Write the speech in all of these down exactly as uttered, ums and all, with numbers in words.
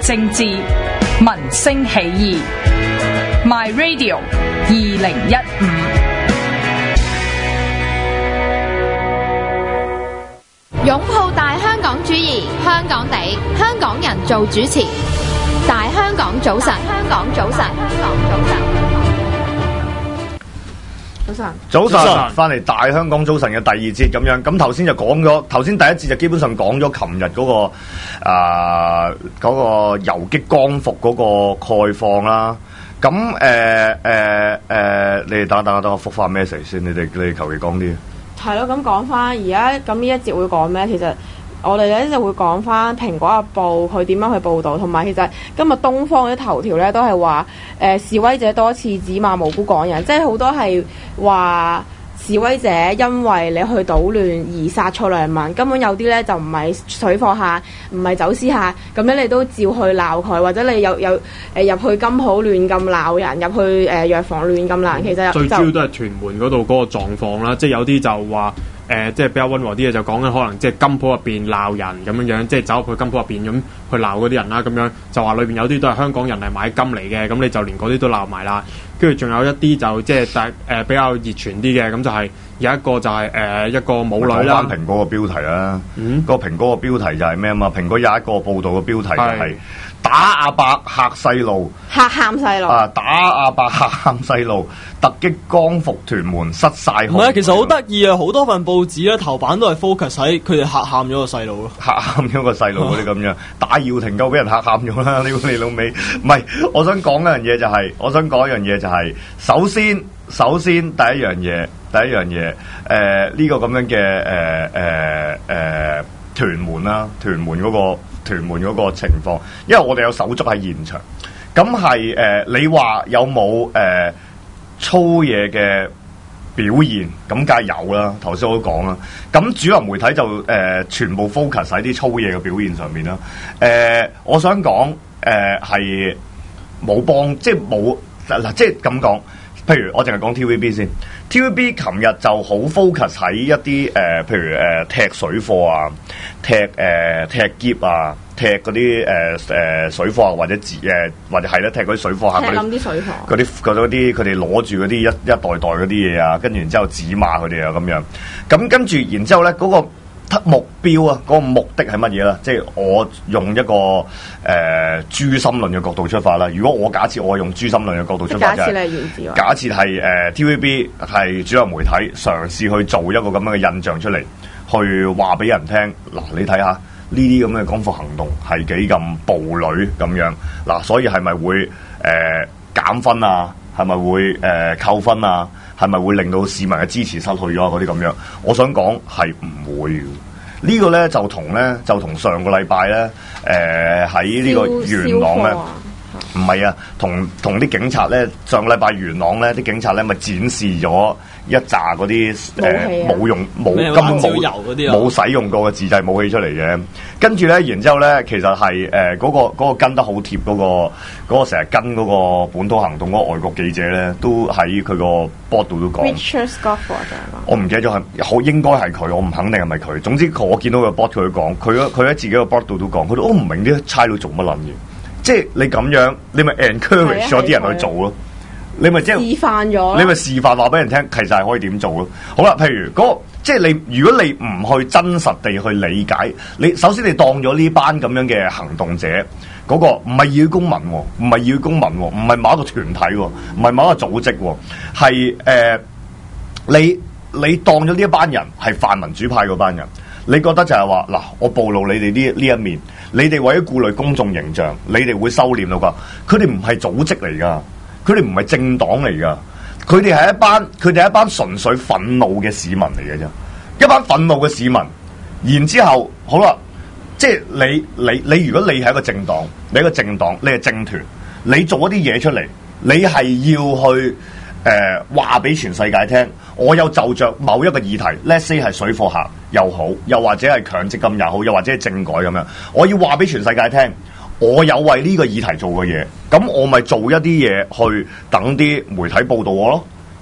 政治，民聲起義。My Radio 二零一五。 擁抱大香港主義，香港地，香港人做主持。大香港早晨，香港早晨，香港早晨。 早晨， 早晨，翻嚟大香港早晨嘅第二節咁樣。咁頭先就講咗，頭先第一節就基本上講咗琴日嗰個啊嗰個游擊光復嗰個概況啦。咁誒誒誒，你哋等等等我復翻 message 先，你哋你哋求其講啲。 係咯，咁講翻而家咁呢一節會講咩？其實我哋咧就會講翻《蘋果日報》佢點樣去報導，同埋其實今日東方嗰啲頭條咧都係話誒示威者多次指罵無辜港人，即係好多係話示威者因為你去搗亂而殺錯良民，根本有啲咧就唔係水貨客，唔係走私客，咁咧你都照去鬧佢，或者你有有誒入去金鋪亂咁鬧人，入去誒藥房亂咁鬧人，其實最主要都係屯門嗰度嗰個狀況啦，即係有啲就話。誒、呃，即係比較溫和啲嘅，就講緊可能即係金鋪入邊鬧人咁樣樣，即係走入去金鋪入邊咁去鬧嗰啲人啦，咁樣就話裏邊有啲都係香港人嚟買金嚟嘅，咁你就連嗰啲都鬧埋啦。跟住仲有一啲就即係大誒比較熱傳啲嘅，咁就係有一個就係、是、誒、呃、一個母女啦。 講翻蘋果個標題啦，嗯，個蘋果個標題就係咩啊嘛？蘋果有一個報導嘅標題就係、是。打阿伯嚇細路， 嚇喊細路啊！打阿伯嚇喊細路，突擊光復屯門失晒控。 唔係啊，其實好得意啊！好多份報紙咧頭版都係 focus 喺佢哋嚇喊咗個細路咯， 嚇喊咗個細路嗰啲咁樣。打姚廷夠俾人嚇喊咗啦！你你老味，唔係，我想講一樣嘢就係、是，我想講一樣嘢就係、是，首先首先第一樣嘢，第一樣嘢，誒、呃、呢、這個咁樣嘅誒誒誒屯門啦，屯門嗰、那個。屯門嗰個情況，因為我哋有手足喺現場，咁係誒，你話有冇誒、呃、粗嘢嘅表現？咁梗係有啦。頭先我都講啦，咁主流媒體就誒、呃、全部 focus 喺啲粗嘢嘅表現上面啦。誒、呃，我想講誒係冇幫，即係冇嗱，即係咁講。譬如我淨係講 T V B 先 ，T V B 琴日就好 focus 喺一啲誒、呃，譬如誒、呃、踢水貨啊，踢誒、呃、踢篋啊，踢嗰啲誒誒水貨啊，或者自誒、呃、或者係咧踢嗰啲水貨客嗰啲， 啲水貨， 嗰啲嗰啲佢哋攞住嗰啲一一袋袋嗰啲嘢啊，跟住然之後指罵佢哋啊咁樣，咁跟住然之後咧嗰、嗰個。目標啊，嗰、那個目的係乜嘢啦？即係我用一個誒、呃、誅心論嘅角度出發啦。如果我假設我用誅心論嘅角度出發， 假設你係原子， 假設係誒 T V B 係主流媒體嘗試去做一個咁樣嘅印象出嚟，去話俾人聽。嗱，你睇下呢啲咁嘅光復行動係幾咁暴戾咁樣。嗱，所以係咪會誒減、呃、分啊？係咪會誒、呃、扣分啊？係咪會令到市民嘅支持失去咗嗰啲咁樣？我想講係唔會嘅。這個、呢個咧就同咧就同上個禮拜咧誒喺呢個元朗咧，唔係啊，同同啲警察咧上個禮拜元朗咧啲警察咧咪展示咗一紮嗰啲誒冇用冇根本冇冇使用過嘅自製武器出嚟嘅。跟住咧，然之後咧，其實係誒嗰個嗰、嗰個跟得好貼嗰、嗰個嗰成日跟嗰個本土行動嗰個外國記者咧，都喺佢個 board 度都講。 Richard Scofford 就係嘛？ 我唔記得咗係好應該係佢，我唔肯定係咪佢。總之我見到個 board 佢講，佢佢喺自己個 board 度都講，佢都我唔明啲差佬做乜撚嘢。即係你咁樣，你咪 encourage 咗啲人去做咯。你咪即係示範咗， 你咪示範話俾人聽，其實係可以點做咯。好啦，譬如嗰、嗰個，即係你，如果你唔去真實地去理解，你首先你當咗呢班咁樣嘅行動者，嗰、嗰個唔係義公民，唔係義公民，唔係某一個團體，唔係某一個組織，係誒、呃，你你當咗呢一班人係泛民主派嗰班人，你覺得就係話嗱，我暴露你哋呢呢一面，你哋為咗顧慮公眾形象，你哋會收斂到㗎？佢哋唔係組織嚟㗎。佢哋唔係政黨嚟噶，佢哋係一班佢哋係一班純粹憤怒嘅市民嚟嘅啫，一班憤怒嘅市民。然之後好啦，即係你你你，如果你係一個政黨，你係一個政黨，你係政團，你做一啲嘢出嚟，你係要去誒話俾全世界聽，我有就着某一個議題 ，let's say 係水貨客又好，又或者係強積金又好，又或者係政改咁樣，我要話俾全世界聽。我有為呢個議題做嘅嘢，咁我咪做一啲嘢去等啲媒體報導我咯。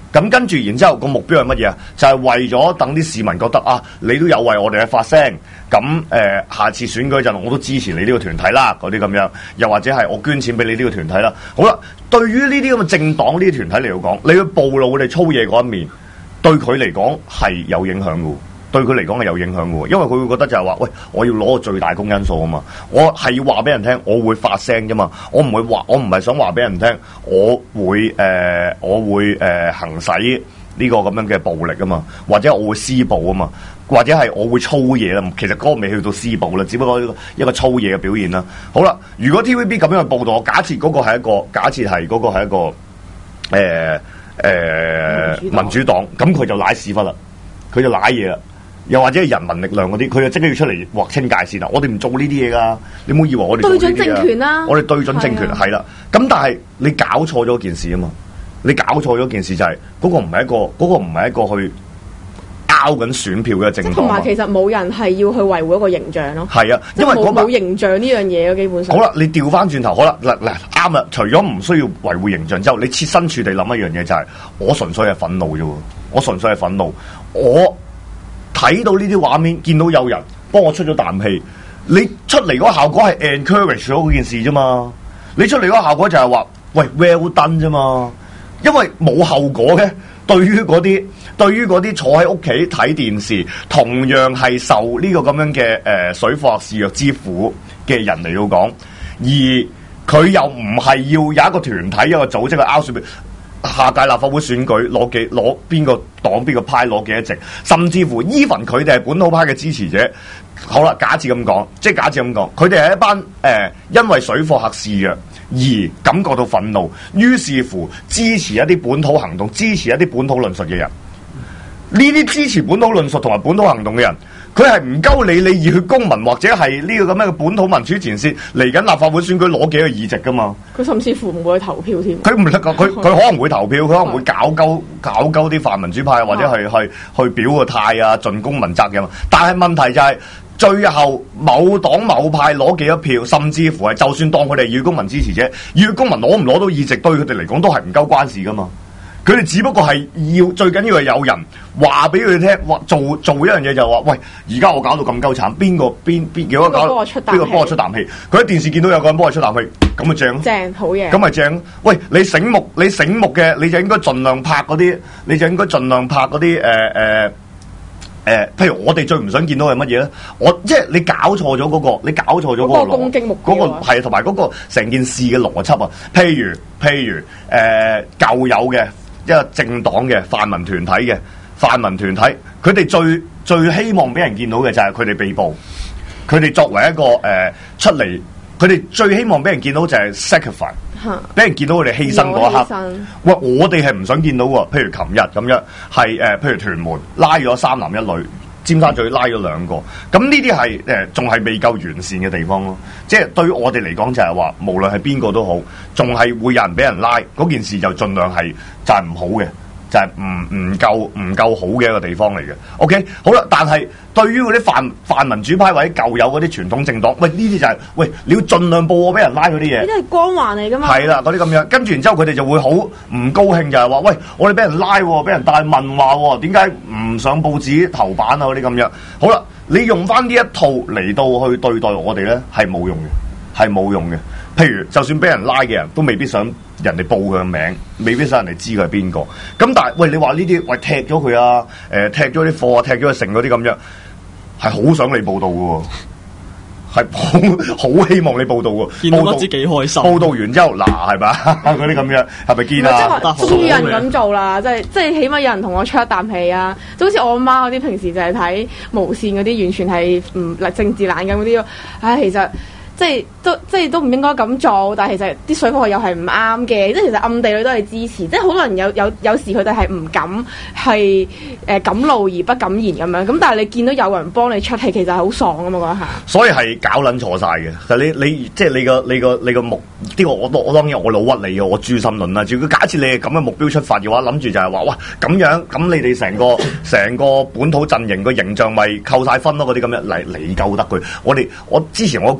咁跟住，然之後個目標係乜嘢啊？就係、是、為咗等啲市民覺得啊，你都有為我哋去發聲，咁誒、呃，下次選舉陣我都支持你呢個團體啦，嗰啲咁樣，又或者係我捐錢俾你呢個團體啦。好啦，對於呢啲咁嘅政黨呢啲團體嚟講，你去暴露佢哋粗嘢嗰一面，對佢嚟講係有影響嘅。對佢嚟講係有影響嘅，因為佢會覺得就係話，喂，我要攞個最大公因數啊嘛，我係要話俾人聽，我會發聲啫嘛，我唔會話，我唔係想話俾人聽，我會誒、呃，我會誒、呃、行使呢個咁樣嘅暴力啊嘛，或者我會施暴啊嘛，或者係我會粗嘢啦，其實嗰個未去到施暴啦，只不過一個粗嘢嘅表現啦。好啦，如果 T V B 咁樣去報導，假設嗰個係一個，假設係嗰個係一個誒誒、呃呃、民主黨，咁佢就舐屎忽啦，佢就舐嘢啦。又或者係人民力量嗰啲，佢就即刻要出嚟劃清界線啦。我哋唔做呢啲嘢噶，你唔好以為我哋對準政權啦。我哋對準政權係啦。咁但係你搞錯咗件事啊嘛！你搞錯咗件事就係、是、嗰、嗰個唔係一個嗰、嗰個唔係一個去拗緊選票嘅政黨。同埋其實冇人係要去維護一個形象咯。係啊，因為冇冇形象呢樣嘢基本上。好啦，你調翻轉頭，好啦，嗱嗱啱啦。除咗唔需要維護形象之後，你設身處地諗一樣嘢就係、是，我純粹係憤怒啫喎。我純粹係憤怒，我。睇到呢啲畫面，見到有人幫我出咗啖氣，你出嚟嗰個效果係 encourage 咗嗰件事啫嘛。你出嚟嗰個效果就係話，喂 well done 啫嘛。因為冇後果嘅，對於嗰啲對於嗰啲坐喺屋企睇電視，同樣係受呢個咁樣嘅誒、呃、水貨肆虐之苦嘅人嚟到講，而佢又唔係要有一個團體一個組織去拗選票。下屆立法會選舉攞幾攞邊個黨邊個派攞幾多席，甚至乎 even 佢哋係本土派嘅支持者。好啦，假設咁講，即係假設咁講，佢哋係一班誒、呃、因為水貨客肆虐而感覺到憤怒，於是乎支持一啲本土行動，支持一啲本土論述嘅人。呢啲支持本土論述同埋本土行動嘅人，佢係唔鳩理你熱血公民或者係呢個咁樣嘅本土民主前線嚟緊立法會選舉攞幾個議席噶嘛？佢甚至乎唔會去投票添。佢唔得噶，佢佢可能會投票，佢可能會搞鳩搞鳩啲泛民主派或者係去去表個態啊，盡公民責任。但係問題就係、是、最後某黨某派攞幾多票，甚至乎係就算當佢哋熱血公民支持者，熱血公民攞唔攞到議席，對佢哋嚟講都係唔鳩關事噶嘛。佢哋只不過係要最緊要係有人話俾佢哋聽，話做做一樣嘢就話，喂，而家我搞到咁鳩慘，邊個邊邊幾個搞？邊個幫我出啖氣？邊個幫我出啖氣？佢喺電視見到有個人幫我出啖氣，咁咪正？正好嘢。咁咪正？喂，你醒目，你醒目嘅，你就應該盡量拍嗰啲，你就應該盡量拍嗰啲誒誒誒，譬如我哋最唔想見到係乜嘢咧？我即係你搞錯咗嗰個，你搞錯咗嗰個攻擊目標，嗰個係同埋嗰個成件事嘅邏輯啊。譬如譬如誒舊有嘅。一個政黨嘅泛民團體嘅泛民團體，佢哋最最希望俾人見到嘅就係佢哋被捕，佢哋作為一個誒、呃、出嚟，佢哋最希望俾人見到就係 sacrifice，俾人見到佢哋犧牲嗰一刻。喂，我哋係唔想見到喎。譬如琴日咁樣，係誒、呃，譬如屯門拉咗三男一女，尖沙咀拉咗兩個，咁呢啲係誒仲係未夠完善嘅地方咯。即係對於我哋嚟講就係話，無論係邊個都好，仲係會有人俾人拉，嗰件事就盡量係就係唔好嘅，就係唔唔夠唔夠好嘅一個地方嚟嘅。OK， 好啦，但係對於嗰啲泛泛民主派或者舊有嗰啲傳統政黨，喂呢啲就係、是、喂你要盡量報我俾人拉嗰啲嘢，呢啲係光環嚟噶嘛。係啦，嗰啲咁樣，跟住然之後佢哋就會好唔高興，就係話喂我哋俾人拉，俾人大問話，點解唔上報紙頭版啊嗰啲咁樣。好啦，你用翻呢一套嚟到去對待我哋咧，係冇用嘅，係冇用嘅。譬如就算俾人拉嘅人都未必想人哋報佢嘅名，未必想人哋知佢係邊個。咁但係喂，你話呢啲喂踢咗佢啊，誒、呃、踢咗啲貨啊，踢咗佢成嗰啲咁樣，係好想你報道嘅，係好好希望你報道嘅。見到不知幾開心。報道完之後嗱係咪嗰啲咁樣係咪見啊？即係話終於有人咁做啦，即係即係起碼有人同我出一啖氣啊！就好似我媽嗰啲平時就係睇無線嗰啲，完全係唔嗱政治冷感嗰啲。唉、哎，其實。即係都即係都唔應該咁做，但係其實啲水貨又係唔啱嘅，即係其實暗地裏都係支持，即係好多人有有有時佢哋係唔敢係誒、呃、敢怒而不敢言咁樣，咁但係你見到有人幫你出氣，其實係好爽㗎嘛嗰一下。所以係搞撚錯晒嘅，其實你你即係你個你個你個目呢、呢個我我當然我老屈你嘅，我誅心論啦。如果假設你係咁嘅目標出發嘅話，諗住就係話哇咁樣咁你哋成個成個本土陣營個形象咪扣晒分咯，嗰啲咁樣嚟你夠得佢。我哋我之前我都講過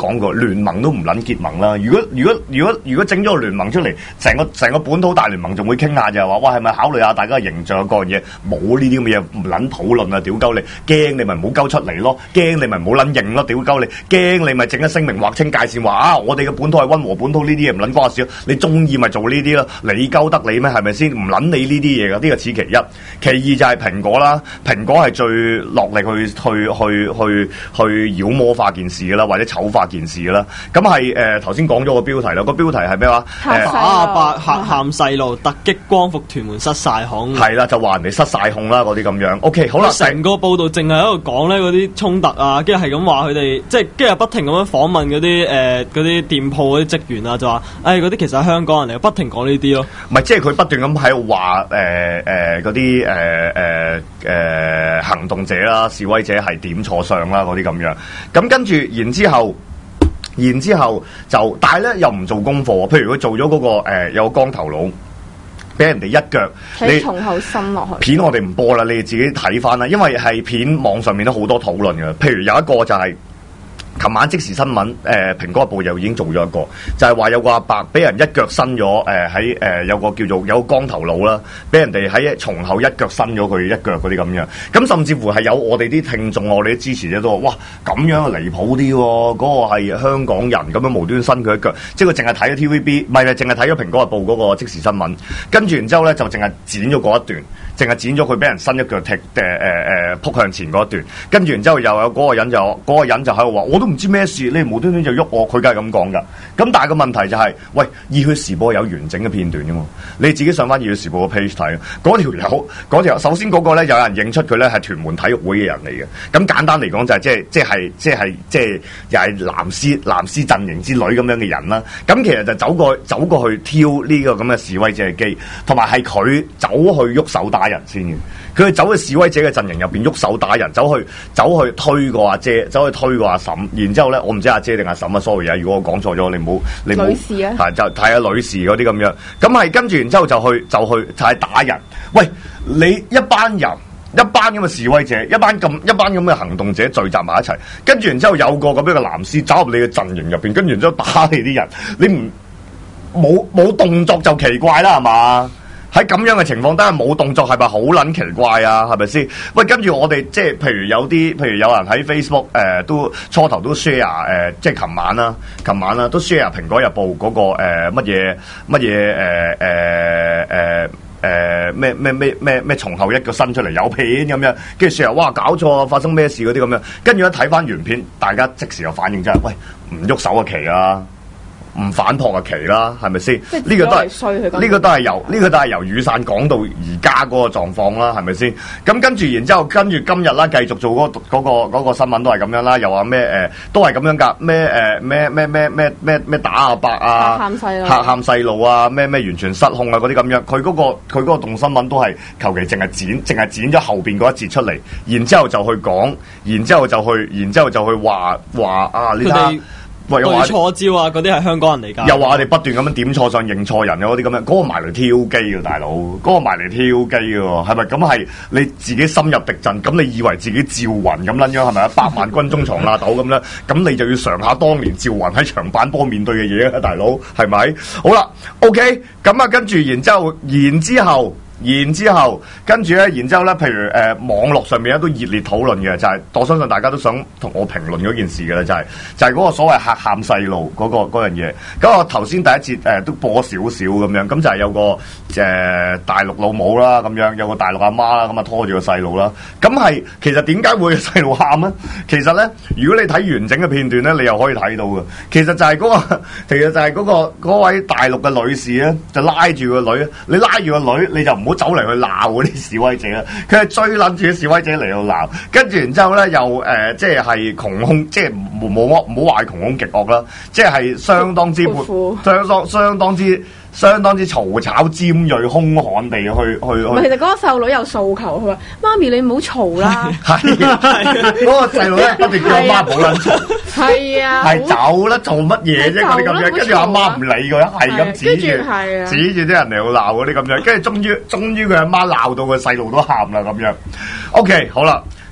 聯盟都唔撚結盟啦。如果如果如果如果整咗個聯盟出嚟，成個成個本土大聯盟仲會傾下就係話，哇係咪考慮下大家嘅形象嗰樣嘢？冇呢啲咁嘅嘢唔撚討論啊！屌鳩你，驚你咪唔好鳩出嚟咯，驚你咪唔好撚認咯，屌鳩你，驚你咪整一聲明劃清界線話啊！我哋嘅本土係溫和本土，呢啲嘢唔撚關我事，你中意咪做呢啲咯，你鳩得你咩？係咪先？唔撚你呢啲嘢㗎，呢個此其一。其二就係蘋果啦，蘋果係最落力去去去去去妖魔化件事㗎啦，或者醜化件事㗎啦。咁係誒頭先講咗個標題啦，個標題係咩話？ 誒阿伯嚇喊細路，突擊光復屯門失晒控。 係啦，就話人哋失晒控啦，嗰啲咁樣。OK， 好啦， 成個報道淨係喺度講咧嗰啲衝突啊，跟住係咁話佢哋，即係跟住不停咁樣訪問嗰啲誒嗰啲店鋪嗰啲職員啊，就話誒嗰啲其實係香港人嚟，不停講呢啲咯。 唔係，即係佢不斷咁喺度話誒誒嗰啲誒誒誒行動者啦、示威者係點錯相啦嗰啲咁樣。咁跟住然之後。然之後就，但係咧又唔做功課。譬如佢做咗嗰、那個、呃、有個光頭佬，俾人哋一腳， 你從後伸落去。 片我哋唔播啦，你哋自己睇翻啦。因為係片網上面都好多討論嘅。譬如有一個就係、是。琴晚即時新聞，誒、呃、蘋果日報又已經做咗一個，就係、是、話有個阿伯俾人一腳伸咗，誒喺誒有個叫做有個光頭佬啦，俾人哋喺從後一腳伸咗佢一腳嗰啲咁樣，咁甚至乎係有我哋啲聽眾，我哋啲支持者都話：哇，咁樣離譜啲喎，嗰、那個係香港人咁樣無端伸佢一腳，即係佢淨係睇咗 T V B，唔係係淨係睇咗蘋果日報嗰個即時新聞，跟住然之後咧就淨係剪咗嗰一段。淨係剪咗佢俾人伸一腳踢誒誒誒撲向前嗰一段，跟住然之後又有嗰個人就嗰、嗰個人就喺度話：我都唔知咩事，你無端端就喐我，佢梗係咁講㗎。咁但係個問題就係、是，喂，熱血時報有完整嘅片段㗎嘛？你自己上翻熱血時報嘅 page 睇，嗰條友嗰條首先嗰個咧有人認出佢咧係屯門體育會嘅人嚟嘅。咁簡單嚟講就係即係即係即係即係又係藍絲藍絲陣營之類咁樣嘅人啦。咁其實就走過走過去挑呢個咁嘅示威者嘅機，同埋係佢走去喐手打人先嘅，佢係走去示威者嘅陣營入邊喐手打人，走去走去推個阿姐，走去推個阿嬸，然之後咧，我唔知阿姐定阿嬸啊 ，sorry 啊，如果我講錯咗，你唔好你唔好， 女士啊， 係就睇下女士嗰啲咁樣，咁係跟住然之後就去就去就係打人，喂，你一班人。一班咁嘅示威者，一班咁一班咁嘅行動者聚集埋一齊，跟住然之後有個咁樣嘅藍絲走入你嘅陣營入邊，跟住然之後打你啲人，你唔冇冇動作就奇怪啦，係嘛？喺咁樣嘅情況底下冇動作係咪好撚奇怪啊？係咪先？喂，跟住我哋即係譬如有啲，譬如有人喺 Facebook 誒、呃、都初頭都 share 誒、呃，即係琴晚啦，琴晚啦都 share 蘋果日報嗰、那個誒乜嘢乜嘢誒誒誒。誒咩咩咩咩咩從後一腳伸出嚟有片咁樣，跟住成日哇搞錯發生咩事嗰啲咁樣，跟住一睇翻原片，大家即時有反應，真係喂唔喐手嘅旗啊，唔反撲嘅旗啦，係咪先？呢個都係呢個都係由呢、這個都係由雨傘講到而家嗰個狀況啦，係咪先？咁跟住然之後跟住今日啦，繼續做嗰、那個嗰、那個那個新聞都係咁樣啦，又話咩誒都係咁樣㗎，咩誒咩咩咩咩咩咩打阿伯啊， 喊細路， 喊細路啊，咩咩完全失控啊嗰啲咁樣，佢嗰、那個佢嗰個動新聞都係求其淨係剪淨係剪咗後邊嗰一節出嚟，然之後就去講，然之後就去，然之後就去話話啊呢啲。對錯招啊！嗰啲係香港人嚟㗎。 又話我哋不斷咁樣點錯上認錯人嗰啲咁樣，嗰、嗰個埋嚟挑機嘅大佬，嗰、嗰個埋嚟挑機嘅喎，係咪咁係你自己深入敵陣？咁你以為自己趙雲咁撚樣係咪啊？百萬軍中藏罅斗咁樣，咁你就要嘗下當年趙雲喺長板坡面對嘅嘢啊，大佬係咪？好啦 ，OK，咁啊，跟住然之後，然之後。然之後，跟住咧，然之後咧，譬如誒、呃、網絡上面咧都熱烈討論嘅，就係、是、我相信大家都想同我評論嗰件事嘅啦，就係、是、就係、是、嗰個所謂嚇喊細路嗰個嗰樣嘢。咁我頭先第一節誒、呃、都播少少咁樣，咁就係有個誒、呃、大陸老母啦，咁樣有個大陸阿媽啦，咁啊拖住個細路啦。咁係其實點解會細路喊咧？其實咧，如果你睇完整嘅片段咧，你又可以睇到嘅。其實就係嗰、那個，其實就係嗰、那個嗰位大陸嘅女士咧，就拉住個女，你拉住個女，你就唔好走嚟去鬧嗰啲示威者啦，佢係追撚住啲示威者嚟到鬧，跟住然之後咧又誒、呃，即係係窮兇，即係冇冇唔好話係窮兇極惡啦，即係相當之相當相當之相當之嘈吵尖鋭兇悍地去去去。 唔係，其實嗰個細路女有訴求，佢話：媽咪你唔好嘈啦。 係嗰個細路咧，一定叫阿媽唔好撚嘈。係啊，係走啦，做乜嘢啫？嗰啲咁樣，跟住阿媽唔理佢，係咁指住指住啲人嚟到鬧嗰啲咁樣，跟住終於終於佢阿媽鬧到個細路都喊啦咁樣。OK， 好啦。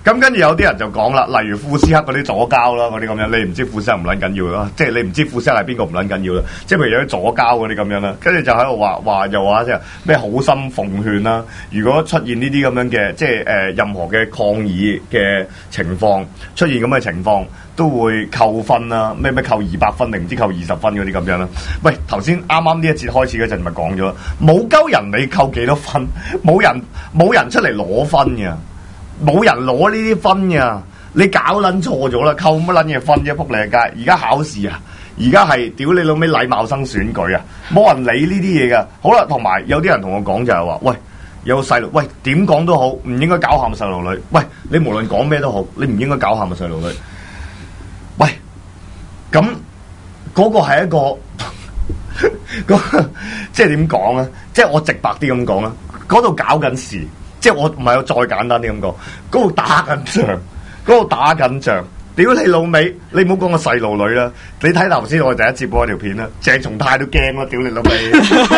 咁跟住有啲人就講啦，例如庫斯克嗰啲左膠啦，嗰啲咁樣，你唔知庫斯克唔撚緊要啦，即係你唔知庫斯克係邊個唔撚緊要啦，即係譬如有啲左膠嗰啲咁樣啦，跟住就喺度話話又話即係咩好心奉勸啦，如果出現呢啲咁樣嘅即係誒、呃、任何嘅抗議嘅情況出現咁嘅情況，都會扣分啦，咩咩扣二百分定唔知扣二十分嗰啲咁樣啦。喂，頭先啱啱呢一節開始嗰陣咪講咗，冇鳩人你扣幾多分，冇人冇人出嚟攞分嘅。冇人攞呢啲分㗎，你搞撚錯咗啦，扣乜撚嘢分啫，仆你個街！而家考試啊，而家係屌你老味禮貌生選舉啊，冇人理呢啲嘢㗎。好啦，同埋有啲人同我講就係話，喂，有個細路，喂點講都好，唔應該搞喊細路女。喂，你無論講咩都好，你唔應該搞喊個細路女。喂，咁嗰、嗰個係一個，嗰即係點講咧？即係我直白啲咁講啦，嗰度搞緊事。即係我唔係我再簡單啲咁講，嗰度打緊仗，嗰度打緊仗，屌你老味！你唔好講個細路女啦，你睇頭先我第一節播嗰條片啦，鄭松泰都驚啦，屌你老味！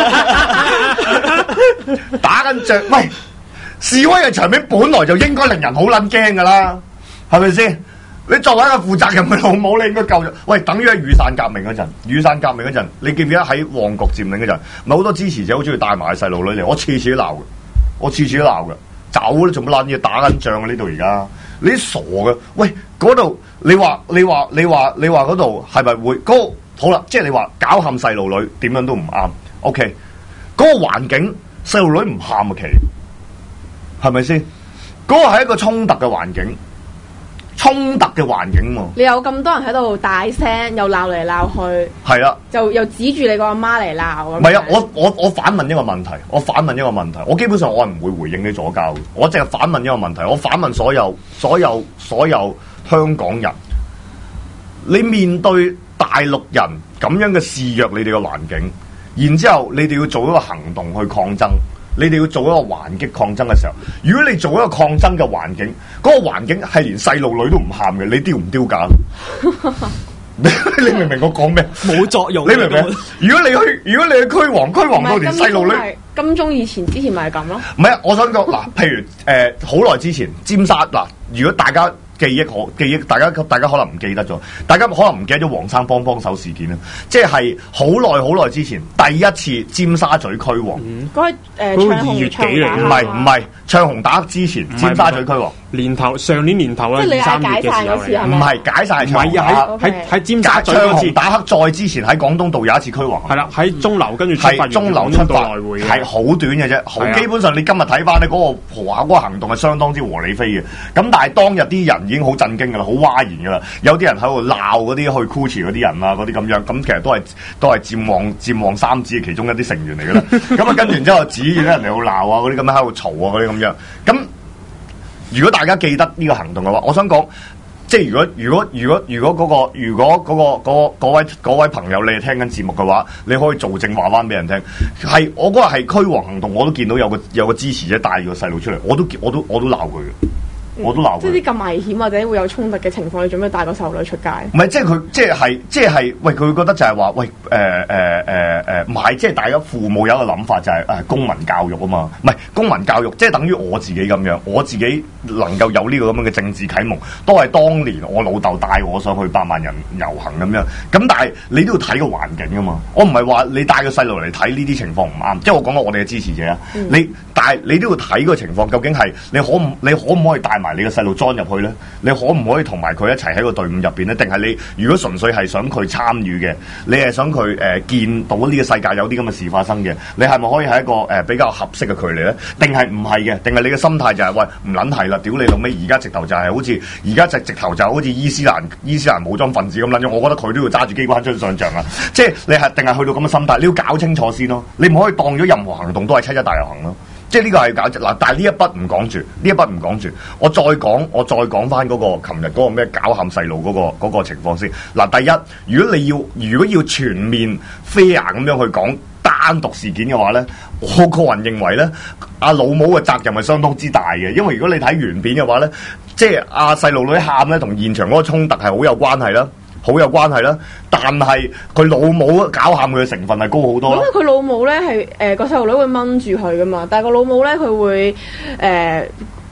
打緊仗，喂，示威嘅場面本來就應該令人好撚驚噶啦，係咪先？你作為一個負責任嘅老母，你應該救咗。喂，等於喺雨傘革命嗰陣，雨傘革命嗰陣，你記唔記得喺旺角佔領嗰陣，咪好多支持者好中意帶埋細路女嚟，我次次都鬧嘅。我次次都鬧嘅，走啦，做乜撚嘢打緊仗啊？呢度而家你啲傻嘅，喂嗰度你話你話你話你話嗰度係咪會嗰、嗰個、好啦？即係你話搞喊細路女點樣都唔啱。OK，嗰個環境細路女唔喊啊，其係咪先？嗰、嗰個係一個衝突嘅環境。衝突嘅環境喎， 你有咁多人喺度大聲，又鬧嚟鬧去， 係啦， 就又指住你個阿媽嚟鬧。 唔係啊，我我我反問一個問題，我反問一個問題，我基本上我係唔會回應你左膠嘅，我淨係反問一個問題，我反問所有所有所有香港人，你面對大陸人咁樣嘅肆虐你哋嘅環境，然之後你哋要做一個行動去抗爭。你哋要做一個還擊抗爭嘅時候，如果你做一個抗爭嘅環境，嗰、嗰個環境係連細路女都唔喊嘅，你丟唔丟架？你明唔明我講咩？ 冇作用。 你明唔明？如果你去，如果你去驅黃，驅黃到連細路女， 金鐘以前之前咪係咁咯。 唔係啊，我想講嗱，譬如誒好耐之前，尖沙嗱，如果大家記憶可記憶，大家大家可能唔記得咗，大家可能唔記得咗黃生幫幫手事件啦，即係好耐好耐之前第一次尖沙咀驅黃， 嗰係誒唱紅唱嚟，唔係唔係唱紅打黑之前，尖沙咀驅黃。 年頭上年年頭啦， 即係你三月係解散嗰次係咪？ 唔係解散係唱紅打黑， 喺喺尖沙咀唱嗰次紅打黑再之前喺廣東道有一次驅黃， 係啦，喺鐘樓跟住出發係鐘樓出發來回係好短嘅啫，好基本上你今日睇翻咧嗰個河下嗰個行動係相當之和理非嘅，咁但係當日啲人已經好震驚㗎啦，好嘩然㗎啦，有啲人喺度鬧嗰啲去 Gucci 嗰啲人啊，嗰啲咁樣，咁其實都係都係佔旺佔旺三子嘅其中一啲成員嚟㗎啦，咁啊跟住然之後指住啲人嚟度鬧啊，嗰啲咁樣喺度嘈啊，嗰啲咁樣，咁。如果大家記得呢個行動嘅話，我想講，即係如果如果如果如果嗰個如果嗰個嗰嗰位嗰位朋友你係聽緊節目嘅話，你可以做證話翻俾人聽。係我嗰日係驅黃行動，我都見到有個有個支持者帶住個細路出嚟，我都我都我都鬧佢嘅。我都鬧佢， 即係啲咁危險或者會有衝突嘅情況，你做咩帶個細路女出街？ 唔係，即係佢，即係，即係，喂，佢會覺得就係話，喂，誒誒誒誒，唔係，即係大家父母有一個諗法就係誒公民教育啊嘛，唔係公民教育，即係等於我自己咁樣，我自己能夠有呢個咁樣嘅政治啟蒙，都係當年我老豆帶我上去百萬人遊行咁樣。咁但係你都要睇個環境啊嘛，我唔係話你帶個細路嚟睇呢啲情況唔啱，即係我講過我哋嘅支持者啊，嗯、你但係你都要睇個情況，究竟係你可唔你可唔可以帶埋你個細路裝入去咧？你可唔可以同埋佢一齊喺個隊伍入邊咧？定係你如果純粹係想佢參與嘅，你係想佢誒、呃、見到呢個世界有啲咁嘅事發生嘅，你係咪可以喺一個誒、呃、比較合適嘅距離咧？定係唔係嘅？定係你嘅心態就係、是、喂唔撚係啦，屌你老尾！而家直頭就係好似而家直直頭就好似伊斯蘭伊斯蘭武裝分子咁撚樣，我覺得佢都要揸住機關槍上場啊！即係你係定係去到咁嘅心態，你要搞清楚先咯。你唔可以當咗任何行動都係七一大遊行咯。即係呢個係搞嗱，但係呢一筆唔講住，呢一筆唔講住，我再講，我再講翻嗰個琴日嗰個咩搞喊細路嗰個嗰個情況先。嗱，第一，如果你要如果要全面 fair 咁樣去講單獨事件嘅話咧，我個人認為咧，阿老母嘅責任係相當之大嘅，因為如果你睇原片嘅話咧，即係阿細路女喊咧，同現場嗰個衝突係好有關係啦。好有關係啦，但係佢老母搞喊佢嘅成分係高好多。 因為佢老母咧係誒個細路女會掹住佢噶嘛，但係個老母咧佢會誒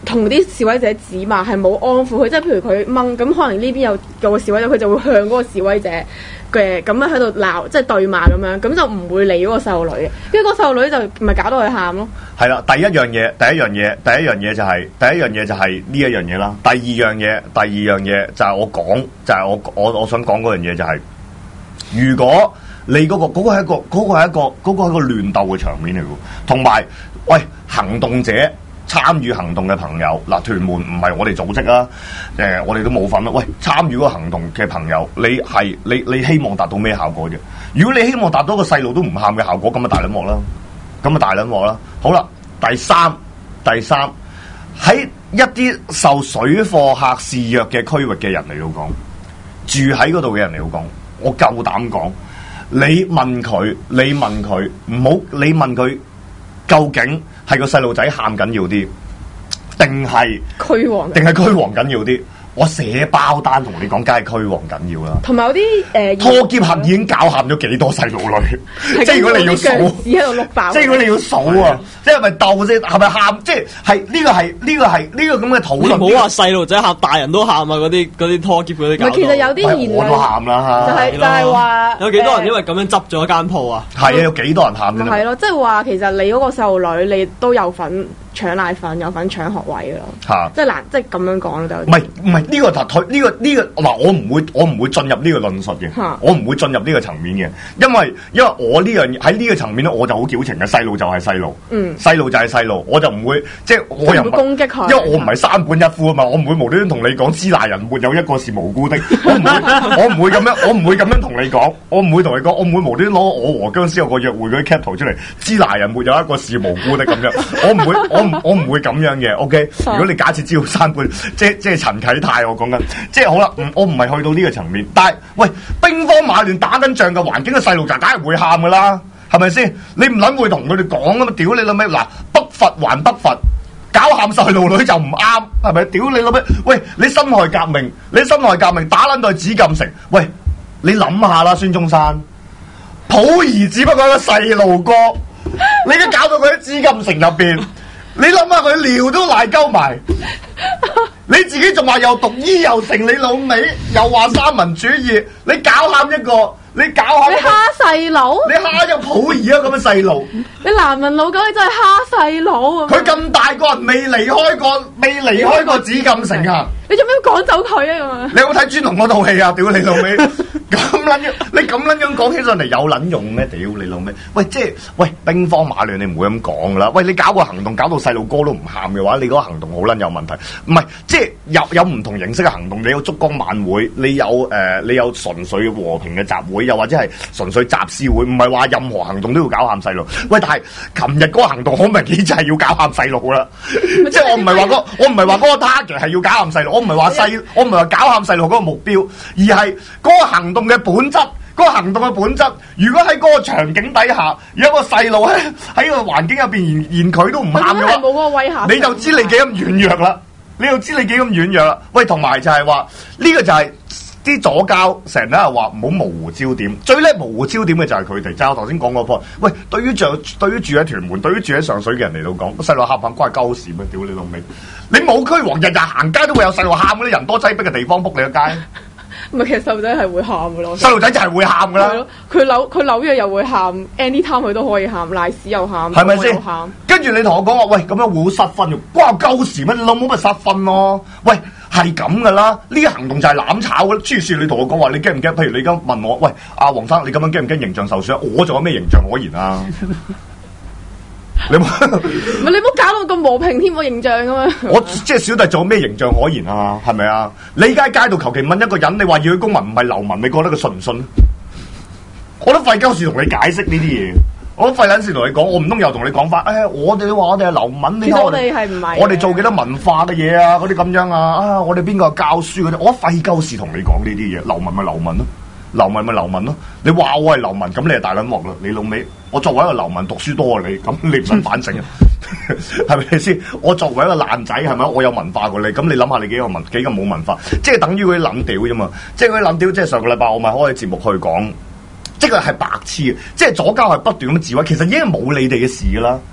同啲示威者指罵，係冇安撫佢，即係譬如佢掹，咁可能呢邊有有個示威者，佢就會向嗰個示威者嘅咁樣喺度鬧，即係對罵咁樣，咁就唔會理嗰個細路女嘅，跟住個細路女就咪搞到佢喊咯。 係啦，第一樣嘢，第一樣嘢，第一樣嘢就係、是、第一樣嘢就係呢一樣嘢啦。第二樣嘢，第二樣嘢就係我講，就係、是、我我我想講嗰樣嘢就係、是，如果你嗰、那個嗰、那個係一個嗰、那個係一個嗰、那個係一個亂鬥嘅場面嚟嘅，同埋喂行動者。參與行動嘅朋友，嗱屯門唔係我哋組織啊，誒、呃、我哋都冇份啦。喂，參與嗰個行動嘅朋友，你係你你希望達到咩效果啫？如果你希望達到個細路都唔喊嘅效果，咁啊大撚鑊啦，咁啊大撚鑊啦。好啦，第三第三喺一啲受水貨客肆虐嘅區域嘅人嚟到講，住喺嗰度嘅人嚟到講，我夠膽講，你問佢，你問佢，唔好你問佢究竟。係個細路仔喊緊要啲，定係驅王？ 定係驅王緊要啲？我寫包單同你講，梗係驅王緊要啦。 同埋有啲誒拖劫客已經搞喊咗幾多細路女？即係如果你要數， 喺度碌爆。 即係如果你要數啊，即係咪鬥先？係咪喊？即係係呢個係呢個係呢個咁嘅討論。 唔好話細路仔喊，大人都喊啊！嗰啲嗰啲拖劫嗰啲搞到。 其實有啲言論我都喊啦， 就係就係話有幾多人因為咁樣執咗一間鋪啊？ 係啊，有幾多人喊啫？ 係咯，即係話其實你嗰個細路女，你都有份搶奶粉，有份搶學位噶咯。嚇！即係難，即係咁樣講就唔係唔係呢個台呢個呢、這個嗱，我唔會我唔會進入呢個論述嘅， 哈我唔會進入呢個層面嘅，因為因為我呢樣喺呢個層面咧，我就好矯情嘅，細路就係細路，細路、嗯、就係細路，我就唔會即係我又唔會攻擊佢， 因為我唔係三本一夫啊嘛，我唔會無端端同你講支那人沒有一個是無辜的，我唔會我唔會咁樣，我唔會咁樣同你講，我唔會同你講，我唔會無端端攞我和僵屍有個約會嗰啲 cap 圖出嚟，支那人沒有一個是無辜的咁樣，我唔會我唔我唔會咁樣嘅 ，OK？ 如果你假設知道三本，即即係陳啟泰，我講緊，即係好啦。我唔係去到呢個層面，但係喂，兵荒馬亂打緊仗嘅環境嘅細路仔梗係會喊噶啦，係咪先？你唔諗會同佢哋講啊嘛？屌你老味，嗱，不罰還不罰，搞喊細路女就唔啱，係咪？屌你老味，喂，你辛害革命，你辛害革命，打撚到紫禁城，喂，你諗下啦，孫中山，溥儀只不過係個細路哥，你而家搞到佢喺紫禁城入邊，你諗下佢尿都賴鳩埋。你自己仲話又讀醫又成，你老味又話三民主義，你搞喊一個，你搞喊一個， 你蝦細佬， 你蝦咗溥儀啊咁嘅細路， 你男人老狗你真係蝦細佬啊！ 佢咁大個人未離開過，未離開過紫禁城啊！ 你做咩要趕走佢啊？咁啊！ 你有冇睇專龍嗰套戲啊？屌你老味，咁撚樣，你咁撚樣講起上嚟有撚用咩？屌你老味，喂，即係喂兵荒馬亂，你唔會咁講噶啦。喂，你搞個行動搞到細路哥都唔喊嘅話，你嗰個行動好撚有問題。唔係，即係有有唔同形式嘅行動，你有燭光晚會，你有誒、呃，你有純粹和平嘅集會，又或者係純粹集思會，唔係話任何行動都要搞喊細路。喂，但係琴日嗰個行動好明顯就係要搞喊細路啦。即係我唔係話嗰我唔係話嗰個 target 係要搞喊細路。我唔係話細，我唔係話搞喊細路嗰個目標，而係嗰個行動嘅本質，嗰、嗰個行動嘅本質。如果喺嗰個場景底下，有一個細路喺喺個環境入邊，連連佢都唔喊嘅話， 冇嗰個威嚇， 你就知你幾咁軟弱啦。你就知你幾咁軟弱啦。喂，同埋就係話呢個就係、是。啲左膠成日都話唔好模糊焦點，最叻模糊焦點嘅就係佢哋。就係我頭先講嗰個 point。喂，對於住對於住喺屯門，對於住喺上水嘅人嚟到講，細路喊喊關係鳩事咩？屌你老味！你冇驅王，日日行街都會有細路喊嗰啲人多擠逼嘅地方，仆你個街。 唔係，其實細路仔係會喊噶咯。 細路仔就係會喊噶啦。 佢扭佢扭嘢又會喊 ，anytime 佢都可以喊，賴屎又喊， 係咪先？ 喊。 跟住你同我講話，喂，咁樣會好失分嘅，關我鳩事咩？你老母咪失分咯。喂。係咁噶啦，呢個行動就係攬炒嘅。諸如你同我講話，你驚唔驚？譬如你而家問我，喂，阿黃生，你咁樣驚唔驚形象受傷？我仲有咩形象可言啊？你冇唔係你唔好搞到咁和平添，個形象咁樣。 我即係小弟仲有咩形象可言啊？係咪啊？你而家喺街度求其問一個人，你話要佢公民唔係流民，你覺得佢信唔信？我都費鳩事同你解釋呢啲嘢。我費撚事同你講，我唔通又同你講翻？誒、哎，我哋話我哋係流民，你睇我哋係唔係？我哋做幾多文化嘅嘢啊？嗰啲咁樣啊？啊，我哋邊個教書嗰啲？我費鳩事同你講呢啲嘢，流民咪流民咯，流民咪流民咯。你話我係流民，咁你係大撚鑊啦！你老味，我作為一個流民讀書多過你，咁你唔使反省啊？係咪先？我作為一個爛仔，係咪？我有文化過你，咁你諗下你幾個文幾咁冇文化？即係等於嗰啲撚屌啫嘛！即係嗰啲撚屌，即係上個禮拜我咪開節目去講。即係係白痴嘅，即係左膠係不斷咁自毀，其實已經冇你哋嘅事噶啦，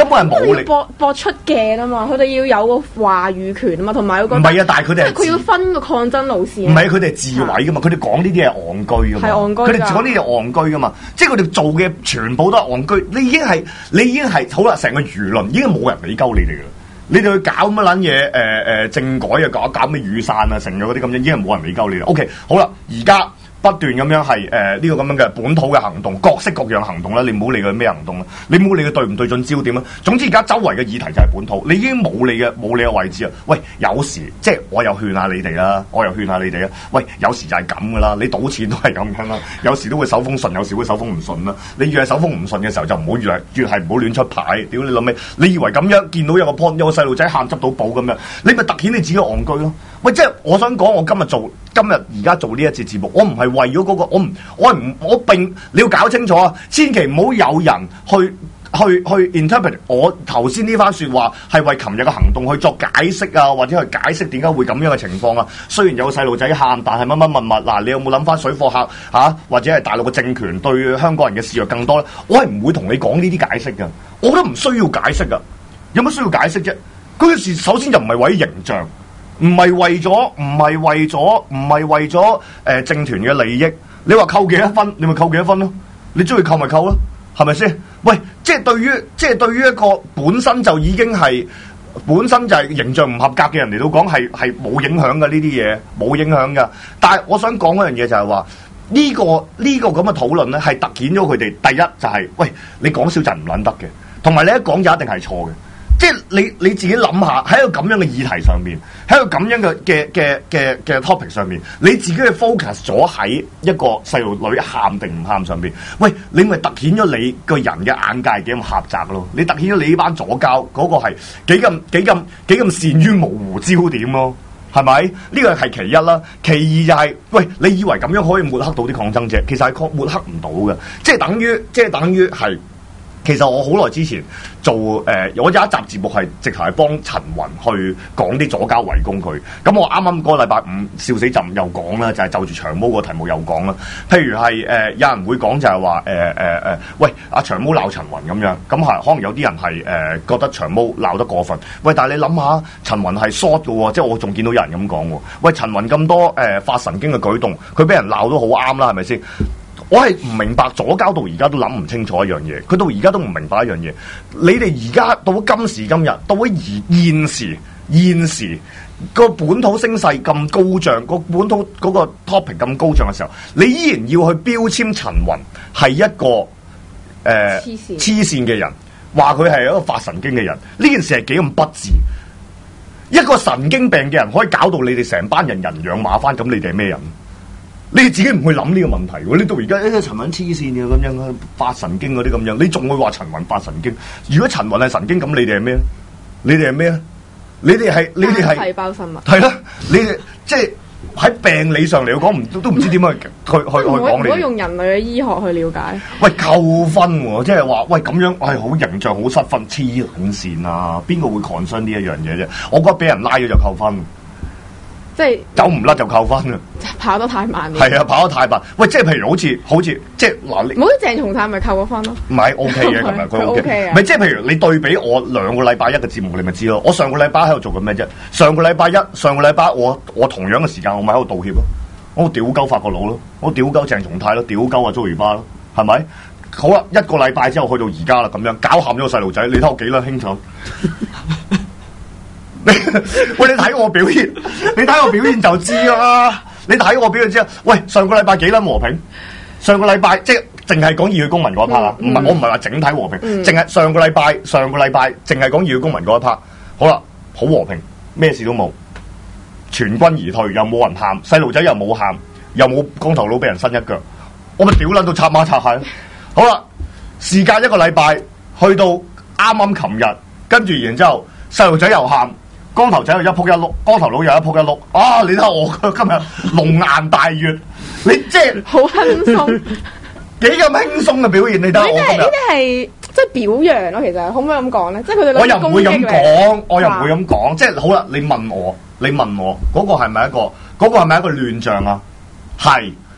根本係冇力。 要播播出鏡啊嘛，佢哋要有個話語權啊嘛，同埋我覺得唔係啊，但係佢哋係佢要分個抗爭路線。 唔係佢哋係自毀噶嘛，佢哋講呢啲係戇居噶嘛， 係戇居㗎佢哋講呢啲係戇居噶嘛，即係佢哋做嘅全部都係戇居。你已經係你已經係好啦，成個輿論已經冇人理鳩你哋噶啦。你哋去搞乜撚嘢？誒、呃、誒政改啊，搞搞咩雨傘啊，成咗嗰啲咁樣，已經係冇人理鳩你啦。OK， 好啦，而家不斷咁樣係誒呢個咁樣嘅本土嘅行動，各式各樣行動啦，你唔好理佢咩行動啦，你唔好理佢對唔對準焦點啦。總之而家周圍嘅議題就係本土，你已經冇你嘅冇你嘅位置啊。喂，有時即係我又勸下你哋啦，我又勸下你哋啊。喂，有時就係咁噶啦，你賭錢都係咁樣啦，有時都會手風順，有時會手風唔順啦。你越係手風唔順嘅時候，就唔好越係越係唔好亂出牌。屌你諗咩？你以為咁樣見到有個 point 有個細路仔喊執到寶咁樣，你咪突顯你自己戇居咯。喂，即係我想講，我今日做今日而家做呢一節節目，我唔係為咗嗰個，我唔我唔我並你要搞清楚啊！千祈唔好有人去去去 interpret 我頭先呢番説話係為琴日嘅行動去作解釋啊，或者去解釋點解會咁樣嘅情況啊。雖然有個細路仔喊，但係乜乜物物嗱，你有冇諗翻水貨客嚇、啊，或者係大陸嘅政權對香港人嘅示弱更多咧？我係唔會同你講呢啲解釋㗎，我覺得唔需要解釋㗎，有乜需要解釋啫？嗰件事首先就唔係為形象。唔係為咗，唔係為咗，唔係為咗誒、呃、政團嘅利益。你話扣幾多分，你咪扣幾多分咯。你中意扣咪扣咯，係咪先？喂，即係對於，即係對於一個本身就已經係本身就係形象唔合格嘅人嚟到講，係係冇影響嘅呢啲嘢，冇影響㗎。但係我想講一樣嘢就係話，呢個呢個咁嘅討論咧，係突顯咗佢哋第一就係、是，喂，你講少就唔撚得嘅，同埋你一講就一定係錯嘅。即係你你自己諗下，喺一個咁樣嘅議題上面，喺一個咁樣嘅嘅嘅嘅嘅 topic 上面，你自己去 focus 咗喺一個細路女喊定唔喊上邊，喂，你咪突顯咗你個人嘅眼界幾咁狹窄咯？你突顯咗你呢班左膠嗰個係幾咁幾咁幾咁善於模糊焦點咯？係咪？呢個係其一啦。其二就係、是，喂，你以為咁樣可以抹黑到啲抗爭者？其實係抹黑唔到嘅，即係等於即係等於係。其實我好耐之前做誒、呃，我有一集節目係直頭係幫陳雲去講啲左膠圍攻佢。咁我啱啱嗰個禮拜五笑死朕又講啦，就係、是、就住長毛個題目又講啦。譬如係誒、呃，有人會講就係話誒誒誒，喂，阿長毛鬧陳雲咁樣，咁係可能有啲人係誒、呃、覺得長毛鬧得過分。喂，但係你諗下，陳雲係 short 嘅喎，即係我仲見到有人咁講喎。喂，陳雲咁多誒、呃、發神經嘅舉動，佢俾人鬧都好啱啦，係咪先？我係唔明白左膠到而家都諗唔清楚一樣嘢，佢到而家都唔明白一樣嘢。你哋而家到咗今時今日，到咗而現時現時個本土聲勢咁高漲，個本土嗰個 topic 咁高漲嘅時候，你依然要去標籤陳雲係一個誒黐線黐線嘅人，話佢係一個發神經嘅人，呢件事係幾咁不智。一個神經病嘅人可以搞到你哋成班人人仰馬翻，咁你哋係咩人？你哋自己唔去諗呢個問題喎，你到而家誒陳雲黐線嘅咁樣發神經嗰啲咁樣，你仲會話陳雲發神經？如果陳雲係神經，咁你哋係咩？你哋係咩？你哋係你哋係細胞生物係啦，你哋即係喺病理上嚟講，唔都唔知點樣去去去去講你。 如果用人類嘅醫學去了解， 喂扣分喎，即係話喂咁樣係好形象好失分，黐撚線啊！邊個會 concern 呢一樣嘢啫？我覺得俾人拉咗就扣分。 即係走唔甩就扣分啊！ 跑得太慢， 係啊，跑得太慢。喂，即係譬如好似好似即係嗱，你冇啲鄭松泰咪扣個分咯？ 唔係 OK 嘅，咁樣佢 OK 啊。 唔係即係譬如你對比我兩個禮拜一嘅節目，你咪知咯。我上個禮拜喺度做緊咩啫？上個禮拜一、上個禮拜我我同樣嘅時間，我咪喺度道歉咯。我屌鳩法國佬咯，我屌鳩鄭松泰咯，屌鳩阿 Joey 巴咯，係咪？好啦，一個禮拜之後去到而家啦，咁樣搞喊咗個細路仔，你睇我幾撚興奮？喂，你睇我表現，你睇我表現就知啦。你睇我表現就知啦。喂，上個禮拜幾撚和平？上個禮拜即係淨係講熱血公民嗰一 part 啊，唔係我唔係話整體和平，淨係、嗯、上個禮拜上個禮拜淨係講熱血公民嗰一 part。好啦，好和平，咩事都冇，全軍而退，又冇人喊，細路仔又冇喊，又冇光頭佬俾人伸一腳，我咪屌撚到插孖插蟹。好啦，時間一個禮拜，去到啱啱琴日，跟住然之後細路仔又喊。光頭仔又一仆一碌，光頭佬又一仆一碌。啊！你睇下我今日龍顏大悅，你即係好輕鬆， 幾咁輕鬆嘅表現。你睇下我今日呢啲係即係表揚咯。其實可唔可以咁講咧？即係佢哋我又唔會咁講，我又唔會咁講。即係好啦，你問我，你問我嗰個係咪一個嗰個係咪一個亂象啊？係嗰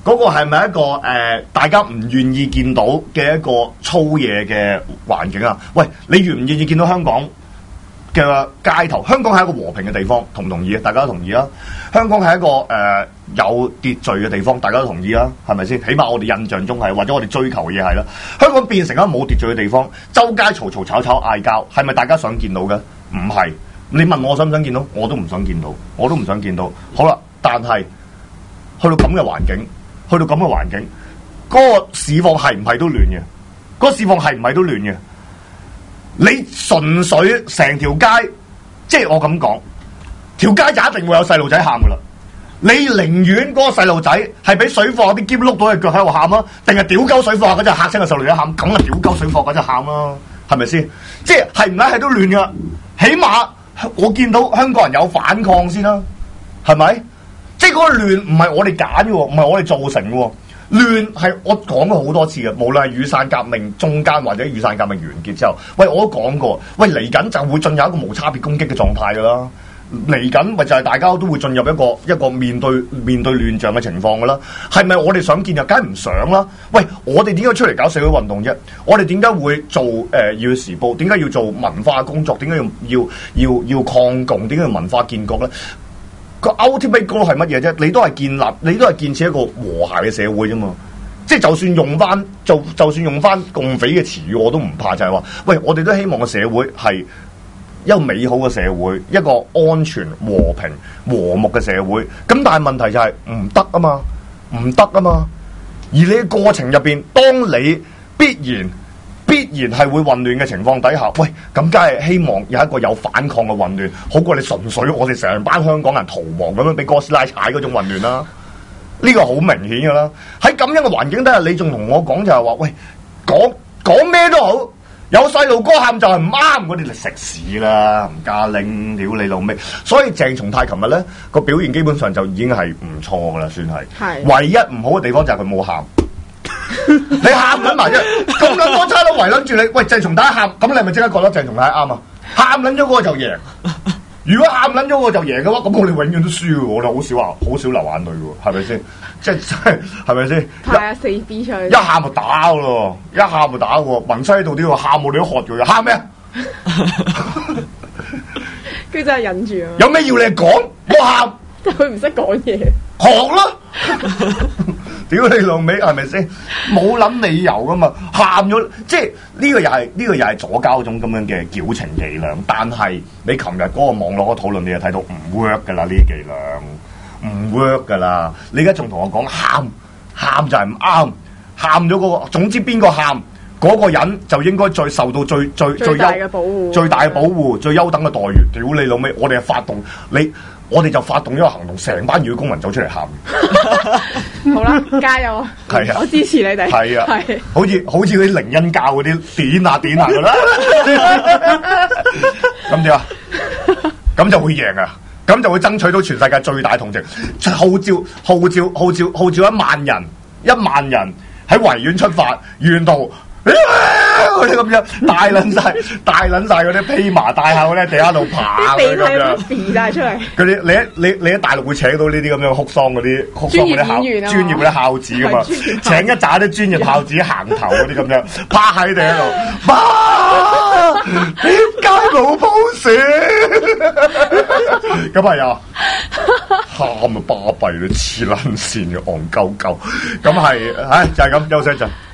嗰、個係咪一個誒、呃、大家唔願意見到嘅一個粗野嘅環境啊？喂，你願唔願意見到香港嘅街頭？香港係一個和平嘅地方，同唔同意啊？大家都同意啊？香港係一個誒、呃、有秩序嘅地方，大家都同意啊？係咪先？起碼我哋印象中係，或者我哋追求嘅嘢係啦。香港變成一個冇秩序嘅地方，周街嘈嘈吵吵嗌交，係咪大家想見到嘅？唔係。你問我想唔想見到？我都唔想見到，我都唔想見到。好啦，但係去到咁嘅環境，去到咁嘅環境，嗰、嗰個市況係唔係都亂嘅？嗰、嗰個市況係唔係都亂嘅？你純粹成條街，即係我咁講，條街就一定會有細路仔喊噶啦。你寧願嗰個細路仔係俾水貨啲篋碌到隻腳喺度喊啊，定係屌鳩水貨嗰陣嚇親個細路仔喊？梗係屌鳩水貨嗰陣喊啦，係咪先？即係係唔係係都亂噶？起碼。我見到香港人有反抗先啦，係咪？即係嗰個亂唔係我哋揀嘅，唔係我哋造成嘅。亂係我講過好多次嘅，無論係雨傘革命中間或者雨傘革命完結之後，喂，我都講過，喂，嚟緊就會進入一個無差別攻擊嘅狀態噶啦。嚟緊咪就係大家都會進入一個一個面對面對亂象嘅情況噶啦。係咪我哋想見啊？梗係唔想啦。喂，我哋點解出嚟搞社會運動啫？我哋點解會做誒要時報？點解要做文化工作？點解要要要要抗共？點解要文化建國咧？個 ultimate goal 係乜嘢啫？你都係建立，你都係建設一個和諧嘅社會啫嘛。即係就算用翻就就算用翻共匪嘅詞語，我都唔怕，就係話，喂，我哋都希望個社會係一個美好嘅社會，一個安全、和平、和睦嘅社會。咁但係問題就係唔得啊嘛，唔得啊嘛。而你嘅過程入邊，當你必然必然係會混亂嘅情況底下，喂，咁梗係希望有一個有反抗嘅混亂，好過你純粹我哋成班香港人逃亡咁樣俾哥斯拉踩嗰種混亂啦。呢個好明顯噶啦。喺咁樣嘅環境底下，你仲同我講就係話，喂，講講咩都好。有細路哥喊就係唔啱，我哋嚟食屎啦，唔加拎，屌你老味。所以鄭松泰琴日咧個表現基本上就已經係唔錯噶啦，算係。係。唯一唔好嘅地方就係佢冇喊。你喊緊埋啫，咁兩個差佬圍撚住你，喂，鄭松泰喊，咁你係咪即刻覺得鄭松泰啱啊？喊撚咗嗰個就贏。如果喊撚咗個就贏嘅話，咁我哋永遠都輸嘅，我哋好少話，好少流眼淚嘅，係咪先？即係真係，係咪先？ 係啊，四 B 出去。 一喊就打嘅咯，一喊就打嘅喎。文西喺度啲喎，喊我哋都喝佢，喊咩啊？ 佢真係忍住啊！ 有咩要你講？我喊。 就佢唔識講嘢。 學咯。屌你老味，係咪先？冇諗理由噶嘛，喊咗，即係呢個又係呢個又係左膠種咁樣嘅矯情伎倆。但係你琴日嗰個網絡嘅討論，你就睇到唔 work 噶啦，呢啲伎倆唔 work 噶啦。你而家仲同我講喊，喊就係唔啱，喊咗嗰個，總之邊個喊嗰個人就應該最受到最最最大嘅保護， 最大嘅保護，最優等嘅待遇。屌你老味，我哋係發動你。我哋就發動一個行動，成班雨公民走出嚟喊。 好啦，加油！ 係啊， 我支持你哋。 係啊， 係。 好似好似嗰啲靈恩教嗰啲點啊點啊㗎啦。咁點啊？咁就會贏啊！咁就會爭取到全世界最大同情。號召號召號召號召一萬人，一萬人喺維園出發，沿途。嗰啲咁樣大撚晒，大撚晒嗰啲披麻戴孝咧，地下度爬嗰啲咁樣， 啲晒出嚟。 嗰啲你喺你你喺大陸會請到呢啲咁樣哭喪嗰啲哭喪嗰啲孝專業嗰啲孝子噶嘛？請一紮啲專業孝子行頭嗰啲咁樣，趴喺地喺度，媽點解冇鋪屎？咁係啊，喊啊巴閉啦，黐撚線嘅戇鳩鳩，咁係唉就係咁休息一陣。